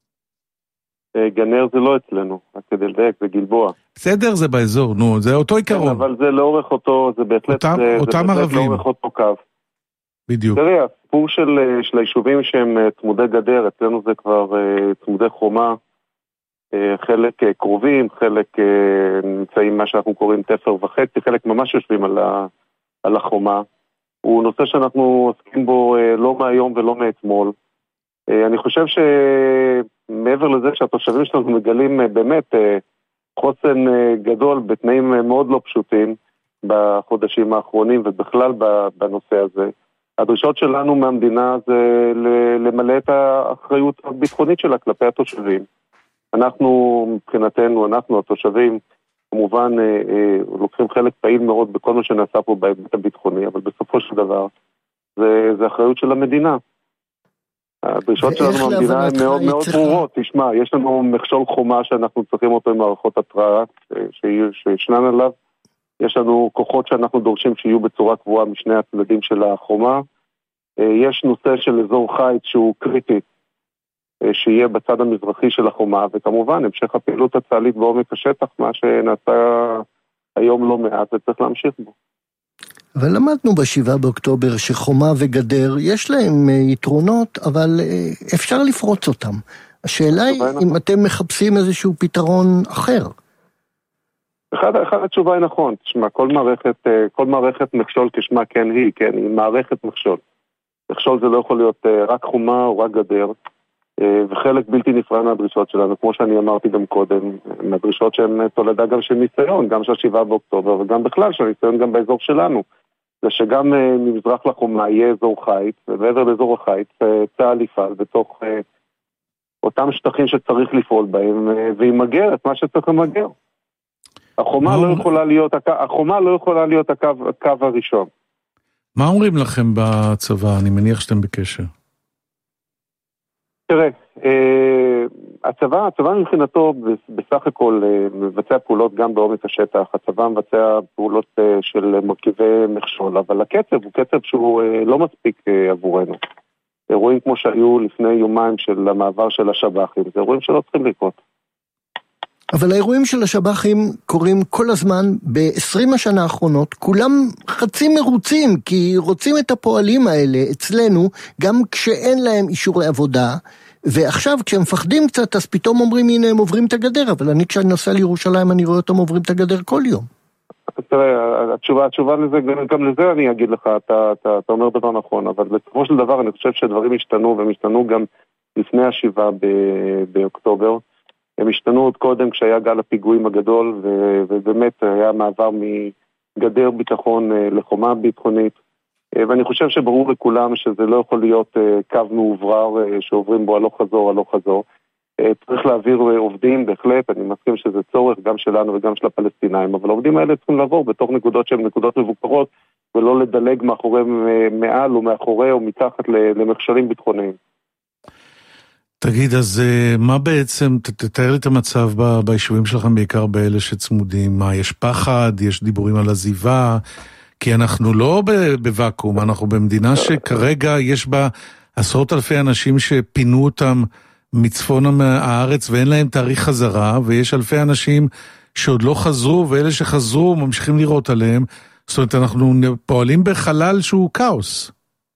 גן נר זה לא אצלנו, רק כדי לדייק, זה גלבוע. בסדר, זה באזור, נו, זה אותו עיקרון. אבל זה לאורך אותו, זה בהחלט לאורך אותו קו. בדיוק. תראי, הסיפור של היישובים שהם צמודי גדר, אצלנו זה כבר צמודי חומה, חלק קרובים, חלק נמצאים מה שאנחנו קוראים תפר וחצי, חלק ממש יושבים על, ה, על החומה. הוא נושא שאנחנו עוסקים בו לא מהיום ולא מאתמול. אני חושב שמעבר לזה שהתושבים שלנו מגלים באמת חוסן גדול בתנאים מאוד לא פשוטים בחודשים האחרונים ובכלל בנושא הזה. הדרישות שלנו מהמדינה זה למלא את האחריות הביטחונית שלה כלפי התושבים. אנחנו, מבחינתנו, אנחנו, התושבים, כמובן, אה, אה, לוקחים חלק פעיל מאוד בכל מה שנעשה פה בהיבט הביטחוני, אבל בסופו של דבר, זה, זה אחריות של המדינה. הדרישות שלנו מהמדינה הן מאוד מאוד ברורות. תשמע, יש לנו מכשול חומה שאנחנו צריכים אותו עם מערכות התראה, שישנן עליו. יש לנו כוחות שאנחנו דורשים שיהיו בצורה קבועה משני הצדדים של החומה. אה, יש נושא של אזור חיץ שהוא קריטי, שיהיה בצד המזרחי של החומה, וכמובן, המשך הפעילות הצה"לית בעומק השטח, מה שנעשה היום לא מעט, וצריך להמשיך בו. אבל למדנו בשבעה באוקטובר שחומה וגדר, יש להם יתרונות, אבל אפשר לפרוץ אותם. השאלה היא אם אתם מחפשים איזשהו פתרון אחר. אחד, אחד התשובה היא נכון. תשמע, כל מערכת, כל מערכת מכשול כשמה כן היא, כן, היא מערכת מכשול. מכשול זה לא יכול להיות רק חומה או רק גדר, וחלק בלתי נפרד מהדרישות שלנו, כמו שאני אמרתי גם קודם, מהדרישות שהן תולדה גם של ניסיון, גם של שבעה באוקטובר, וגם בכלל של ניסיון גם באזור שלנו. זה שגם ממזרח לחומה יהיה אזור חיץ, ומעבר לאזור החיץ, צה"ל יפעל בתוך אותם שטחים שצריך לפעול בהם, וימגר את מה שצריך למגר. החומה לא יכולה להיות, החומה לא יכולה להיות הקו, הקו הראשון. מה אומרים לכם בצבא? אני מניח שאתם בקשר. תראה, הצבא, הצבא מבחינתו בסך הכל מבצע פעולות גם בעומק השטח, הצבא מבצע פעולות של מרכיבי מכשול, אבל הקצב הוא קצב שהוא לא מספיק עבורנו. אירועים כמו שהיו לפני יומיים של המעבר של השב"חים, זה אירועים שלא צריכים לקרות. אבל האירועים של השב"חים קורים כל הזמן, ב-עשרים השנה האחרונות, כולם חצי מרוצים, כי רוצים את הפועלים האלה אצלנו, גם כשאין להם אישורי עבודה, ועכשיו כשהם מפחדים קצת, אז פתאום אומרים, הנה הם עוברים את הגדר, אבל אני כשאני נוסע לירושלים, אני רואה אותם עוברים את הגדר כל יום. תראה, התשובה, התשובה לזה, גם לזה אני אגיד לך, אתה, אתה, אתה אומר דבר נכון, אבל בסופו של דבר אני חושב שדברים השתנו, והם השתנו גם לפני השבעה באוקטובר, הם השתנו עוד קודם כשהיה גל הפיגועים הגדול, ו- ובאמת היה מעבר מגדר ביטחון לחומה ביטחונית, ואני חושב שברור לכולם שזה לא יכול להיות קו מעוברר שעוברים בו הלוך חזור, הלוך חזור. צריך להעביר עובדים, בהחלט, אני מסכים שזה צורך גם שלנו וגם של הפלסטינאים, אבל העובדים האלה צריכים לעבור בתוך נקודות שהן נקודות מבוקרות, ולא לדלג מאחורי מעל או מאחורי או מתחת למכשולים ביטחוניים. תגיד, אז מה בעצם, תתאר לי את המצב ביישובים שלכם, בעיקר באלה שצמודים, מה, יש פחד, יש דיבורים על עזיבה, כי אנחנו לא בוואקום, אנחנו במדינה שכרגע יש בה עשרות אלפי אנשים שפינו אותם מצפון הארץ ואין להם תאריך חזרה, ויש אלפי אנשים שעוד לא חזרו, ואלה שחזרו ממשיכים לראות עליהם, זאת אומרת, אנחנו פועלים בחלל שהוא כאוס.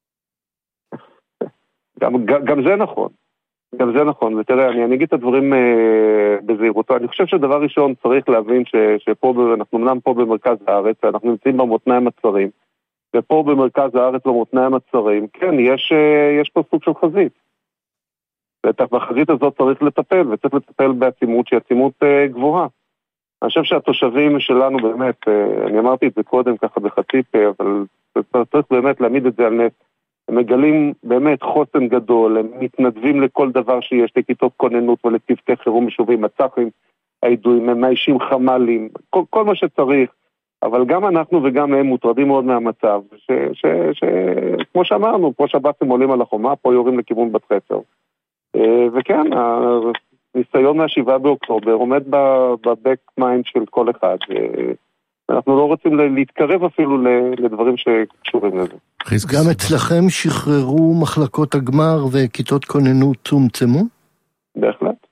גם, גם זה נכון. גם זה נכון, ותראה, אני, אני אגיד את הדברים אה, בזהירות. אני חושב שדבר ראשון צריך להבין ש, שפה, אנחנו אמנם פה במרכז הארץ, אנחנו נמצאים במותניים הצרים, ופה במרכז הארץ במותניים הצרים, כן, יש, אה, יש פה סוג של חזית. ובחזית הזאת צריך לטפל, וצריך לטפל בעצימות שהיא עצימות אה, גבוהה. אני חושב שהתושבים שלנו באמת, אה, אני אמרתי את זה קודם ככה בחצי פה, אבל צריך באמת להעמיד את זה על נס, הם מגלים באמת חוסן גדול, הם מתנדבים לכל דבר שיש, לכיתות כוננות ולצוותי חירום יישובים, מצחים, הידועים, הם מאישים חמלים, כל, כל מה שצריך, אבל גם אנחנו וגם הם מוטרדים מאוד מהמצב, ש, ש, ש, כמו שאמרנו, פה שב"סים עולים על החומה, פה יורים לכיוון בת חצר. וכן, הניסיון מהשבעה באוקטובר עומד בבק מיינד של כל אחד, אנחנו לא רוצים להתקרב אפילו לדברים שקשורים לזה. גם אצלכם שחררו מחלקות הגמר וכיתות כוננות צומצמו? בהחלט.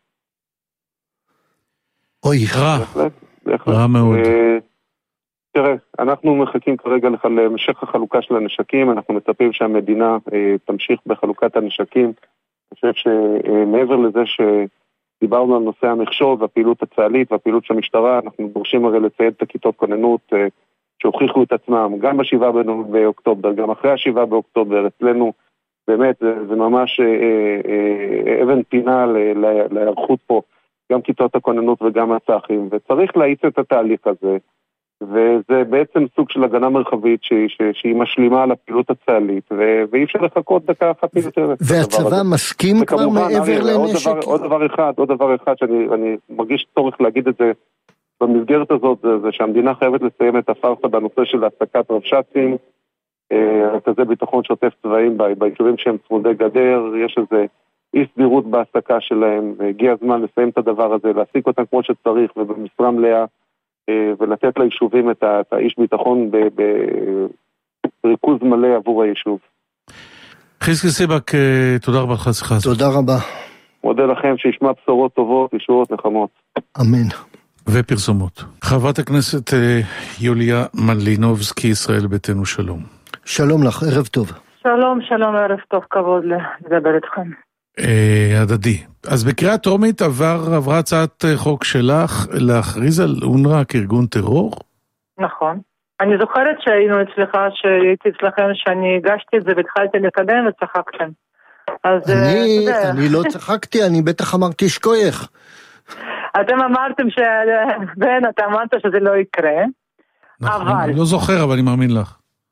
אוי, רע. רע מאוד. תראה, אנחנו מחכים כרגע למשך החלוקה של הנשקים, אנחנו מצפים שהמדינה תמשיך בחלוקת הנשקים. אני חושב שמעבר לזה שדיברנו על נושא המכשול והפעילות הצה"לית והפעילות של המשטרה, אנחנו דורשים הרי לצייד את הכיתות כוננות שהוכיחו את עצמם, גם בשבעה באוקטובר, גם אחרי השבעה באוקטובר, אצלנו באמת זה, זה ממש אה, אה, אבן פינה להיערכות פה, גם כיתות הכוננות וגם הצחים, וצריך להאיץ את התהליך הזה, וזה בעצם סוג של הגנה מרחבית שהיא, שהיא משלימה על הפעילות הצה"לית, ואי אפשר לחכות דקה אחת יותר. והצבא מסכים כבר מעבר לנשק? עוד דבר, עוד דבר אחד, עוד דבר אחד שאני אני מרגיש צורך להגיד את זה, במסגרת הזאת זה, זה שהמדינה חייבת לסיים את הפרסה בנושא של העסקת רבש"צים, כזה ביטחון שוטף צבאיים ביישובים שהם צמודי גדר, יש איזה אי סבירות בהעסקה שלהם, והגיע הזמן לסיים את הדבר הזה, להעסיק אותם כמו שצריך ובמשרה מלאה, ולתת ליישובים את, ה, את האיש ביטחון בריכוז מלא עבור היישוב. חזקי סיבק, תודה רבה לך שיחה הזאת. תודה רבה. מודה לכם שישמע בשורות טובות, ישועות נחמות. אמן. ופרסומות. חברת הכנסת יוליה מלינובסקי, ישראל ביתנו, שלום. שלום לך, ערב טוב. שלום, שלום, ערב טוב, כבוד לדבר איתכם. הדדי. אז בקריאה טרומית עבר, עברה הצעת חוק שלך להכריז על אונר"א כארגון טרור? נכון. אני זוכרת שהיינו אצלך, שהייתי אצלכם, שאני הגשתי את זה והתחלתי לקדם וצחקתם. אז אני, אני לא צחקתי, אני בטח אמרתי שכוייך. אתם אמרתם שבן, אתה אמרת שזה לא יקרה. נכון, אבל... אני לא זוכר, אבל אני מאמין לך.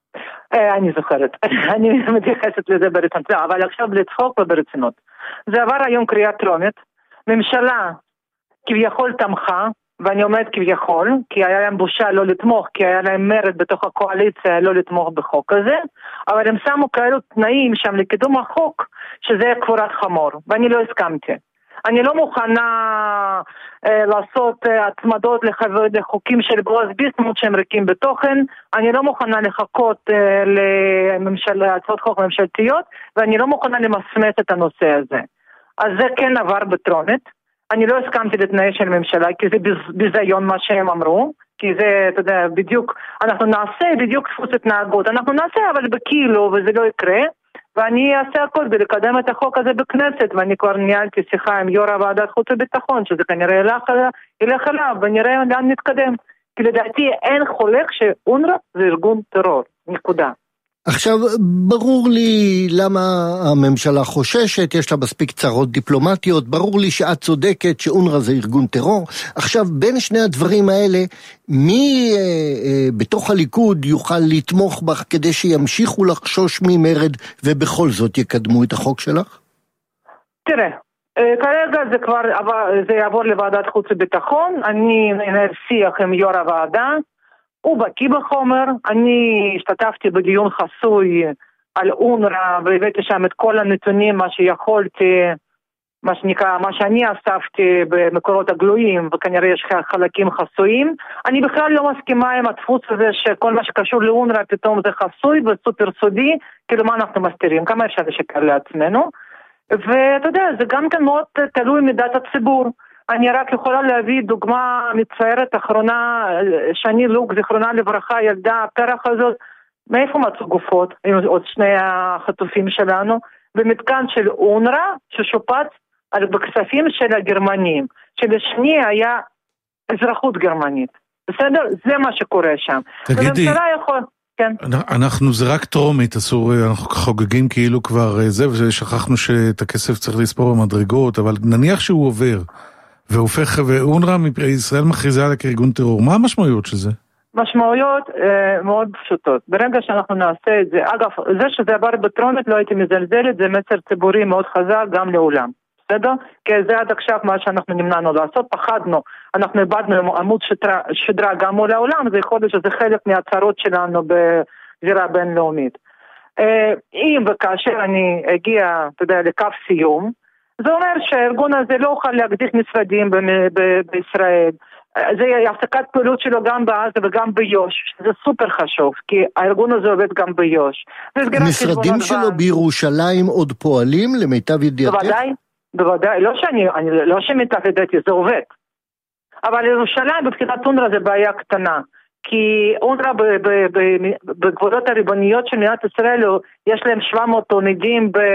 אני זוכרת, אני מתייחסת לזה ברצינות, אבל עכשיו לצחוק וברצינות. זה עבר היום קריאה טרומית, ממשלה כביכול תמכה, ואני אומרת כביכול, כי היה להם בושה לא לתמוך, כי היה להם מרד בתוך הקואליציה לא לתמוך בחוק הזה, אבל הם שמו כאלו תנאים שם לקידום החוק, שזה קבורת חמור, ואני לא הסכמתי. אני לא מוכנה אה, לעשות אה, התמדות לחבר, לחוקים של בועז ביסמוט שהם ריקים בתוכן, אני לא מוכנה לחכות אה, להצעות חוק ממשלתיות, ואני לא מוכנה למסמס את הנושא הזה. אז זה כן עבר בטרומית, אני לא הסכמתי לתנאי של ממשלה, כי זה ביזיון מה שהם אמרו, כי זה, אתה יודע, בדיוק, אנחנו נעשה בדיוק דפוס התנהגות, אנחנו נעשה אבל בכאילו, וזה לא יקרה, ואני אעשה הכל בלקדם את החוק הזה בכנסת, ואני כבר ניהלתי שיחה עם יו"ר הוועדת חוץ וביטחון, שזה כנראה ילך אליו, ונראה לאן נתקדם. כי לדעתי אין חולק שאונר"א זה ארגון טרור, נקודה. עכשיו, ברור לי למה הממשלה חוששת, יש לה מספיק צרות דיפלומטיות, ברור לי שאת צודקת שאונר"א זה ארגון טרור. עכשיו, בין שני הדברים האלה, מי אה, אה, בתוך הליכוד יוכל לתמוך בך כדי שימשיכו לחשוש ממרד ובכל זאת יקדמו את החוק שלך? תראה, אה, כרגע זה כבר זה יעבור לוועדת חוץ וביטחון, אני מנהל שיח עם יו"ר הוועדה, הוא בקיא בחומר, אני השתתפתי בדיון חסוי על אונר"א והבאתי שם את כל הנתונים, מה שיכולתי, מה שנקרא, מה שאני אספתי במקורות הגלויים, וכנראה יש חלקים חסויים. אני בכלל לא מסכימה עם הדפוס הזה שכל מה שקשור לאונר"א פתאום זה חסוי וסופר סודי, כאילו מה אנחנו מסתירים, כמה אפשר לשקר לעצמנו. ואתה יודע, זה גם כן מאוד תלוי מידת הציבור. אני רק יכולה להביא דוגמה מצערת אחרונה, שני לוק, זיכרונה לברכה, ילדה הפרח הזאת, מאיפה מצאו גופות, עם עוד שני החטופים שלנו, במתקן של אונר"א, ששופץ על בכספים של הגרמנים, שלשני היה אזרחות גרמנית. בסדר? זה מה שקורה שם. תגידי, יכול... כן. אנחנו, זה רק טרומית, אסור, אנחנו חוגגים כאילו כבר זה, ושכחנו שאת הכסף צריך לספור במדרגות, אבל נניח שהוא עובר, והופך, ואונר"א ישראל מכריזה עליה כארגון טרור. מה המשמעויות של זה? משמעויות אה, מאוד פשוטות. ברגע שאנחנו נעשה את זה, אגב, זה שזה עבר בטרומית לא הייתי מזלזלת, זה מסר ציבורי מאוד חזק גם לעולם. בסדר? כי זה עד עכשיו מה שאנחנו נמנענו לעשות, פחדנו, אנחנו איבדנו עמוד שדרה, שדרה גם מול העולם, זה יכול להיות שזה חלק מהצרות שלנו בזירה בינלאומית. אה, אם וכאשר אני אגיע, אתה יודע, לקו סיום, זה אומר שהארגון הזה לא אוכל להגדיל משרדים ב- ב- בישראל, זה הפסקת פעילות שלו גם בעזה וגם ביוש, זה סופר חשוב, כי הארגון הזה עובד גם ביוש. משרדים שלו בירושלים עוד פועלים למיטב ידיעתך? בוודאי, בוודאי, לא שאני, אני, לא שמיטב ידיעתי, זה עובד. אבל ירושלים בבחינת אונר"א זה בעיה קטנה, כי אונר"א בגבולות הריבוניות של מדינת ישראל יש להם שבע מאות תלמידים ב...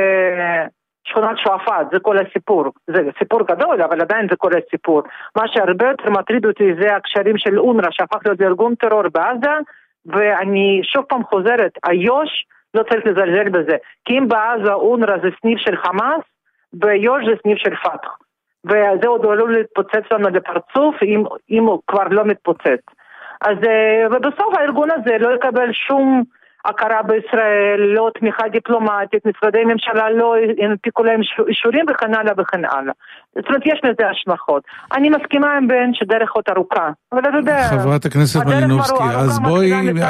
שכונת שועפאט, זה כל הסיפור. זה סיפור גדול, אבל עדיין זה כל הסיפור. מה שהרבה יותר מטריד אותי זה הקשרים של אונר"א, שהפך להיות ארגון טרור בעזה, ואני שוב פעם חוזרת, היוש לא צריך לזלזל בזה. כי אם בעזה אונר"א זה סניף של חמאס, ביוש זה סניף של פתח. וזה עוד עלול להתפוצץ לנו לפרצוף, אם, אם הוא כבר לא מתפוצץ. אז, ובסוף הארגון הזה לא יקבל שום... הכרה בישראל, לא תמיכה דיפלומטית, משרדי ממשלה לא ינפיקו להם אישורים וכן הלאה וכן הלאה. זאת אומרת, יש לזה השלכות. אני מסכימה עם בן שדרך עוד ארוכה. אבל אתה יודע... חברת הכנסת מלינובסקי, אז בואי...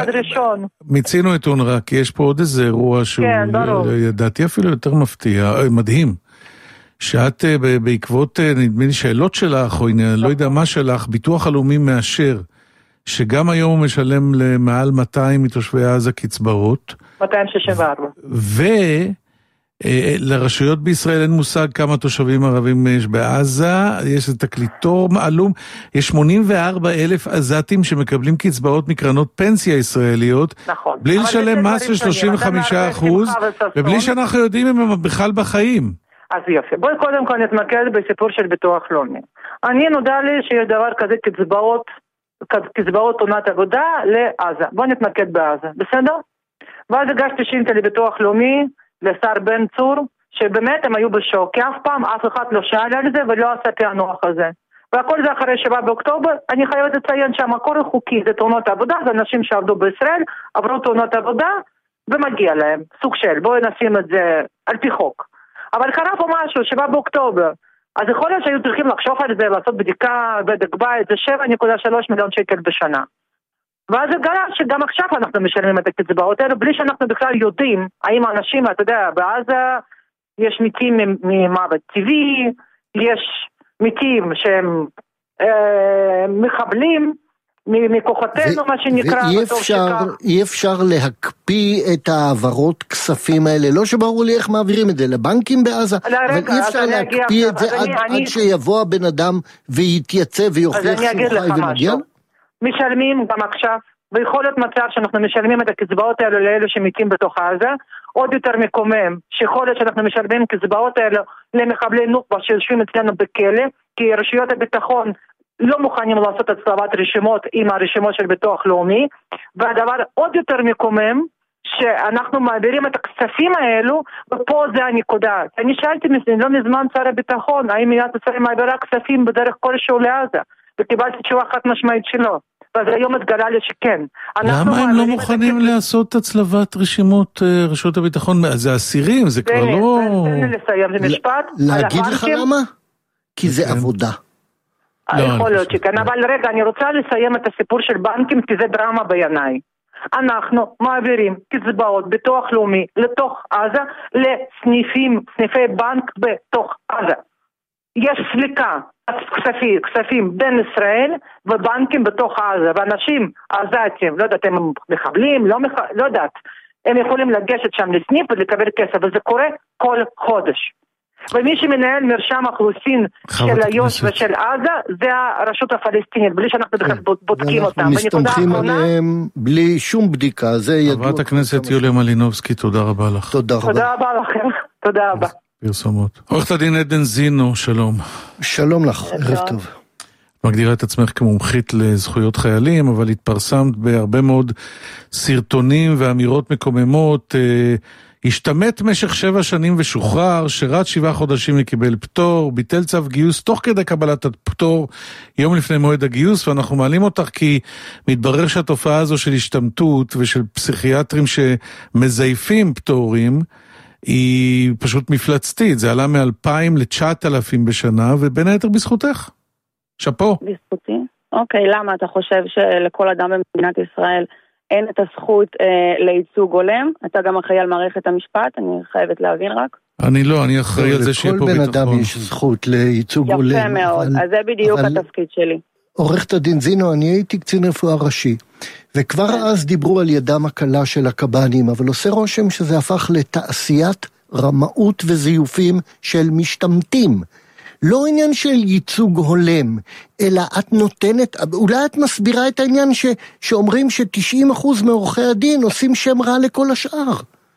מיצינו את אונר"א, כי יש פה עוד איזה אירוע שהוא, ידעתי אפילו יותר מפתיע, מדהים. שאת בעקבות, נדמה לי, שאלות שלך, או לא יודע מה שלך, ביטוח הלאומי מאשר, שגם היום הוא משלם למעל מאתיים מתושבי עזה קצבאות. מאתיים שישים וארבע. ולרשויות בישראל אין מושג כמה תושבים ערבים יש בעזה, יש את תקליטור מעלום, יש שמונים וארבעה אלף עזתים שמקבלים קצבאות מקרנות פנסיה ישראליות, נכון. בלי לשלם מס של שלושים וחמישה אחוז, ובלי שאנחנו יודעים אם הם בכלל בחיים. אז יופי, בואי קודם כל נתמקד בסיפור של ביטוח לאומי. אני נודע לי שיש דבר כזה קצבאות, קצבאות עונת עבודה לעזה. בוא נתמקד בעזה, בסדר? ואז הגשתי שאילתה לביטוח לאומי, לשר בן צור, שבאמת הם היו בשוק, כי אף פעם אף אחד לא שאל על זה ולא עשה פענוח הזה. והכל זה אחרי שבעה באוקטובר, אני חייבת לציין שהמקור החוקי זה תאונות עבודה, זה אנשים שעבדו בישראל, עברו תאונות עבודה, ומגיע להם, סוג של, בואו נשים את זה על פי חוק. אבל קרה פה משהו, שבעה באוקטובר, אז יכול להיות שהיו צריכים לחשוב על זה, לעשות בדיקה, בדק בית, זה שבע נקודה שלוש מיליון שקל בשנה. ואז זה גרם שגם עכשיו אנחנו משלמים את הקצבאות האלה, בלי שאנחנו בכלל יודעים, האם האנשים, אתה יודע, בעזה יש מתים ממוות טבעי, יש מתים שהם אה, מחבלים, מכוחותינו, מה שנקרא. ואי אפשר להקפיא את העברות כספים האלה, לא שברור לי איך מעבירים את זה לבנקים בעזה, אבל אי אפשר להקפיא את זה עד שיבוא הבן אדם ויתייצב ויוכיח שהוא חי ומגיע? משלמים גם עכשיו, ויכול להיות מצב שאנחנו משלמים את הקצבאות האלו לאלו שמתים בתוך עזה, עוד יותר מקומם, שיכול להיות שאנחנו משלמים קצבאות האלו למחבלי נוח'בה שיושבים אצלנו בכלא, כי רשויות הביטחון לא מוכנים לעשות הצלבת רשימות עם הרשימות של ביטוח לאומי, והדבר עוד יותר מקומם, שאנחנו מעבירים את הכספים האלו, ופה זה הנקודה. אני שאלתי לא מזמן שר הביטחון, האם מדינת ישראל מעבירה כספים בדרך כלשהו לעזה, וקיבלתי תשובה חד משמעית שלו. ואז היום התגלה לי שכן. למה הם לא מוכנים לעשות הצלבת רשימות רשות הביטחון? זה אסירים, זה כבר לא... תן לי לסיים, זה משפט. להגיד לך למה? כי זה עבודה. יכול להיות שכן, אבל רגע, אני רוצה לסיים את הסיפור של בנקים, כי זה דרמה בעיניי. אנחנו מעבירים קצבאות ביטוח לאומי לתוך עזה, לסניפים, סניפי בנק בתוך עזה. יש סליקה, כספים, כספים בין ישראל ובנקים בתוך עזה, ואנשים עזתים, לא יודעת, הם מחבלים, לא, מח... לא יודעת, הם יכולים לגשת שם לסניף ולקבל כסף, וזה קורה כל חודש. ומי שמנהל מרשם אוכלוסין של איו"ש ושל עזה, זה הרשות הפלסטינית, בלי שאנחנו בכלל בודקים אותם. ואנחנו מסתמכים עליהם בלי שום בדיקה, זה ידוע. חברת הכנסת יוליה מלינובסקי, תודה רבה לך. תודה רבה. תודה רבה לכם, תודה רבה. פרסומות. עורכת הדין עדן זינו, שלום. שלום לך, ערב טוב. מגדירה את עצמך כמומחית לזכויות חיילים, אבל התפרסמת בהרבה מאוד סרטונים ואמירות מקוממות. השתמט משך שבע שנים ושוחרר, שרת שבעה חודשים לקיבל פטור, ביטל צו גיוס תוך כדי קבלת הפטור יום לפני מועד הגיוס, ואנחנו מעלים אותך כי מתברר שהתופעה הזו של השתמטות ושל פסיכיאטרים שמזייפים פטורים, היא פשוט מפלצתית. זה עלה מ-אלפיים ל-תשעת אלפים בשנה, ובין היתר בזכותך. שפו. בזכותי? אוקיי, למה אתה חושב שלכל אדם במדינת ישראל אין את הזכות אה, לייצוג הולם? אתה גם אחראי על מערכת המשפט, אני חייבת להבין רק. אני לא, אני אחראי על זה שיהיה פה ביטחון. לכל בן אדם יש זכות לייצוג הולם. יפה מאוד, אז זה בדיוק התפקיד שלי. עורכת הדין זינו, אני הייתי קצין רפואה ראשי, וכבר אז דיברו על ידם הקלה של הקב"נים, אבל עושה רושם שזה הפך לתעשיית רמאות וזיופים של משתמטים. לא עניין של ייצוג הולם, אלא את נותנת, אולי את מסבירה את העניין ש, שאומרים ש-תשעים אחוז מעורכי הדין עושים שם רע לכל השאר.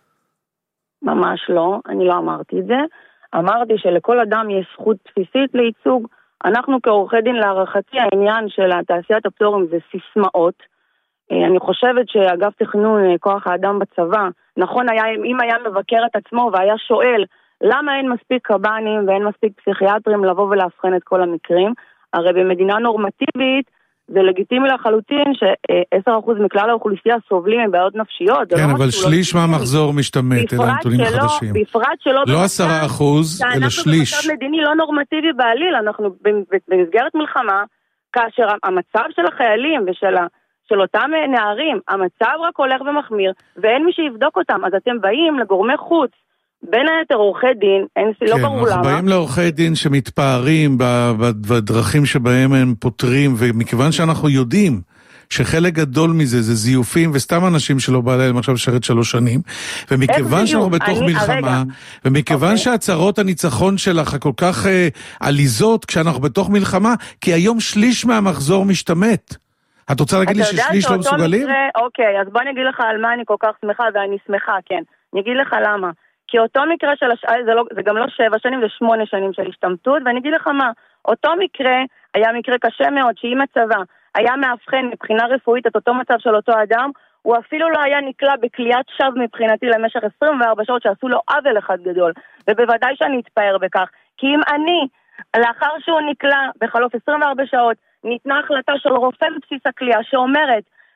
ממש לא, אני לא אמרתי את זה. אמרתי שלכל אדם יש זכות בסיסית לייצוג. אנחנו כעורכי דין, להערכתי, העניין של תעשיית הפטורים זה סיסמאות. אני חושבת שאגף תכנון כוח האדם בצבא, נכון היה, אם היה מבקר את עצמו והיה שואל, למה אין מספיק קב"נים ואין מספיק פסיכיאטרים לבוא ולהבחן את כל המקרים? הרי במדינה נורמטיבית זה לגיטימי לחלוטין ש-עשרה אחוז מכלל האוכלוסייה סובלים עם בעיות נפשיות. כן, אבל שליש מהמחזור משתמט, אלה נתונים חדשים. בפרט שלא... לא עשרה אחוז, אלא שליש. אנחנו במצב מדיני לא נורמטיבי בעליל, אנחנו במסגרת מלחמה, כאשר המצב של החיילים ושל ה... של אותם נערים, המצב רק הולך ומחמיר, ואין מי שיבדוק אותם, אז אתם באים לגורמי חוץ, בין היתר עורכי דין, אין לא ברור למה. כן, אנחנו באים לעורכי דין שמתפארים בדרכים שבהם הם פותרים, ומכיוון שאנחנו יודעים שחלק גדול מזה זה זיופים, וסתם אנשים שלא בא להם עכשיו שרת שלוש שנים, ומכיוון שאנחנו בתוך מלחמה, ומכיוון שהצהרות הניצחון שלך כל כך עליזות כשאנחנו בתוך מלחמה, כי היום שליש מהמחזור משתמט. את רוצה להגיד לי ששליש לא מסוגלים? אוקיי, אז בוא אני אגיד לך על מה אני כל כך שמחה, ואני שמחה, כן. אני אגיד לך למה. כי אותו מקרה של השעה, זה, לא, זה גם לא שבע שנים, זה שמונה שנים של השתמטות, ואני אגיד לך מה, אותו מקרה היה מקרה קשה מאוד, שאם הצבא היה מאבחן מבחינה רפואית את אותו מצב של אותו אדם, הוא אפילו לא היה נקלע בקליית שווא מבחינתי למשך עשרים וארבע שעות שעשו לו עוול אחד גדול, ובוודאי שאני אתפאר בכך, כי אם אני, לאחר שהוא נקלע בחלוף עשרים וארבע שעות, ניתנה החלטה של רופא בבסיס הכלייה שאומרת,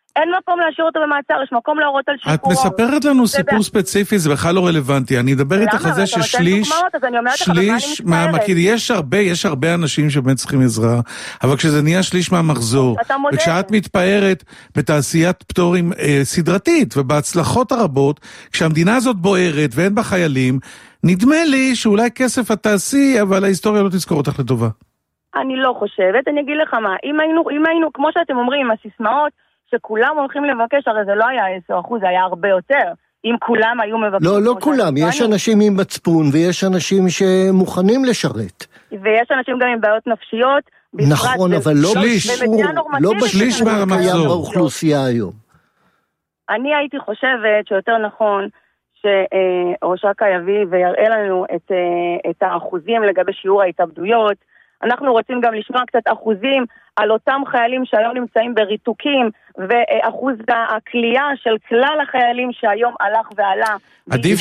אין מקום להשאיר אותו במעצר, יש מקום להורות על שחרורו. את מספרת לנו סיפור ספציפי, זה בכלל לא רלוונטי. אני אדבר איתך על זה ששליש, שליש, יש הרבה, יש הרבה אנשים שבאמת צריכים עזרה, אבל כשזה נהיה שליש מהמחזור, וכשאת מתפארת בתעשיית פטורים סדרתית, ובהצלחות הרבות, כשהמדינה הזאת בוערת ואין בה חיילים, נדמה לי שאולי כסף התעשי, אבל ההיסטוריה לא תזכור אותך לטובה. אני לא חושבת, אני אגיד לך מה, אם היינו, אם היינו, כמו שאתם אומרים, עם הסיסמאות, שכולם הולכים לבקש, הרי זה לא היה עשר אחוז, זה היה הרבה יותר. אם כולם היו מבקשים... לא, לא כולם, יש אנשים עם מצפון, ויש אנשים שמוכנים לשרת. ויש אנשים גם עם בעיות נפשיות. נכון, אבל לא בשיעור, לא בשיעור קיים באוכלוסייה היום. אני הייתי חושבת שיותר נכון, שראשקה יביא ויראה לנו את, את האחוזים לגבי שיעור ההתאבדויות. אנחנו רוצים גם לשמוע קצת אחוזים על אותם חיילים שהיום נמצאים בריתוקים, ואחוז הקלייה של כלל החיילים שהיום הלך ועלה. עדיף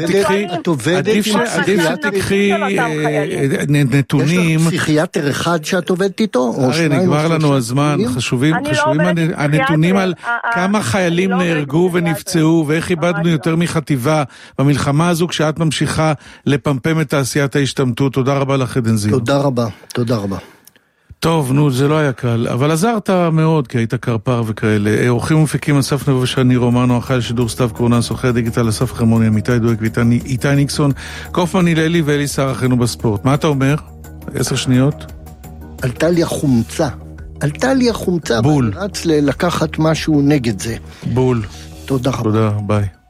שתקחי נתונים. יש לך פסיכיאטר אחד שאת עובדת איתו? הרי נגמר לנו הזמן, חשובים הנתונים על כמה חיילים נהרגו ונפצעו, ואיך איבדנו יותר מחטיבה במלחמה הזו, כשאת ממשיכה לפמפם את תעשיית ההשתמטות. תודה רבה לך עדן זיו. תודה רבה, תודה רבה. טוב, נו, זה לא היה קל, אבל עזרת מאוד, כי היית קרפר וכאלה. אורחים ומפיקים אסף נבו ושני רומנו, אחראי לשידור סתיו קורנן, סוכן דיגיטל אסף חרמוני, עמיתי דואק ואיתי ניקסון, קופמן הללי ואלי שר אחינו בספורט. מה אתה אומר? עשר שניות? עלתה לי החומצה. עלתה לי החומצה. בול. ואני רץ לקחת משהו נגד זה. בול. תודה רבה. תודה, ביי.